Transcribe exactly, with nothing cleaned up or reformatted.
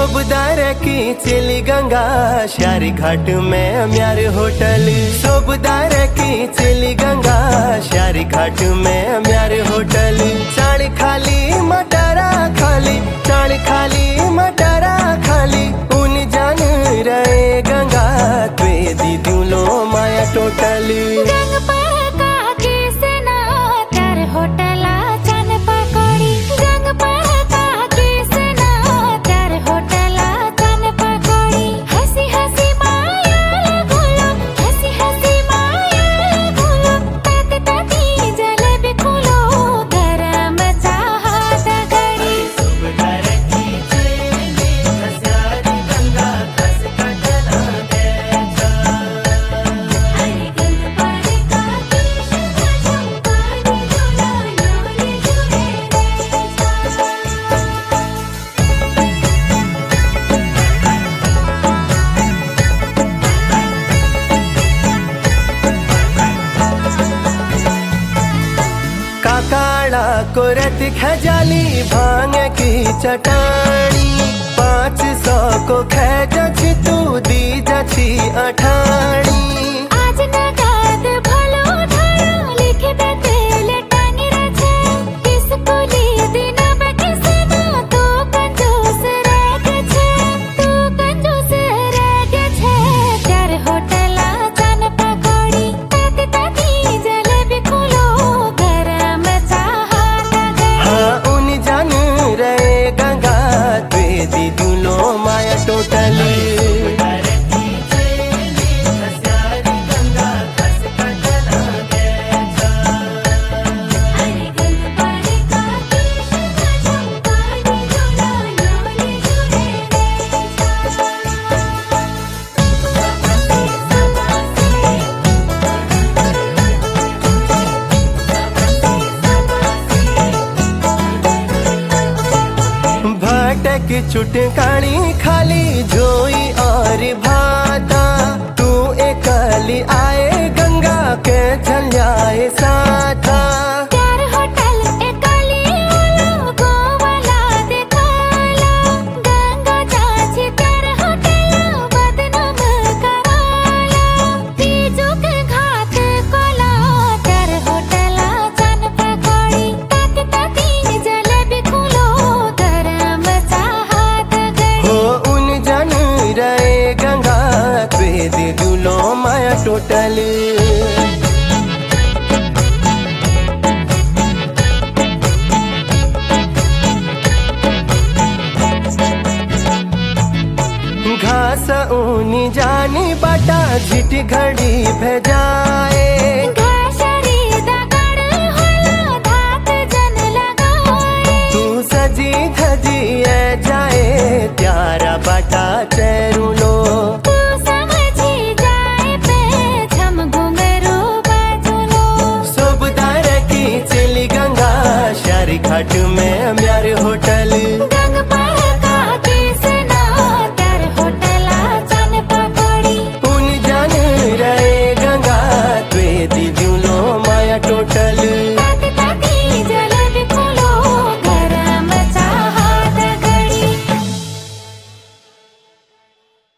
सोबदार की चली गंगा श्यारी घाट में म्यार होटल। सोबदार की चली गंगा श्यारी घाट में म्यार होटल। चाल खाली मटारा खाली, चाल खाली मटारा खाली, उन जान रहे गंगा त्वे दीदी लो माया टोटल। काकाड़ा कोरत खजाली भांग की चटानी। पाँच सौ को खैजछ तू दी जछी अठानी। आज नगाद भलो धारा लिख बेतेल टांगी रछे। किसकुली दिन बैठे सेना तू कंजूस रह गछे, तू कंजूस रह गछे। प्यार होटला चन पकौड़ी, ताती ताती जलेबी खुलो गरम चाह गई। हाँ उन जान रहे गंगा त्वे दीदी लो माया टोटल। भटक चुटकानी खाली जोई और भाता। तू एकली आए गंगा के चल जाए साथा। प्यार होटल एकली ओलो गोवाला देखाला। गंगा जाची प्यार होटल बदनाम कराला। तीजो के घाट कोला प्यार होटला चन पकौड़ी, ताती ताती जलेबी खुलो गरम चाहत गई। हो उन जान रहे गंगा त्वे दीदी लो माया टोटल। घास ऊनी जानी बाटा झिट घड़ी भेजाए। घासरी दगड़ होला धात जन लगाए। तू सजी धजी ए जाए प्यारा बाटा चेरुलो। तू समझी जाए पे छम घुंघरू बजुलो। सोबदार की चली गंगा श्यारी घाट में